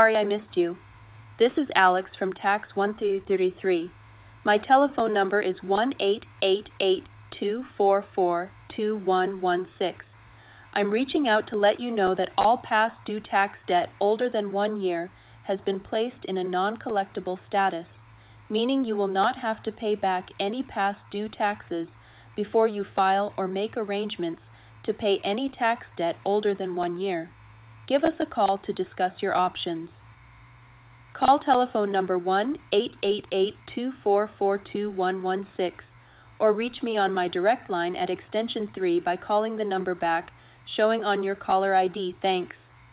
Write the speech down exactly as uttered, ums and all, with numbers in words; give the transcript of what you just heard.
sorry I missed you. This is Alex from Tax one three three. My telephone number is one eight eight eight, two four four, two one one six. I'm reaching out to let you know that all past due tax debt older than one year has been placed in a non-collectible status, meaning you will not have to pay back any past due taxes before you file or make arrangements to pay any tax debt older than one year. Give us a call to discuss your options. Call telephone number one eight eight eight, two four four, two one one six or reach me on my direct line at extension three by calling the number back showing on your caller I D. Thanks.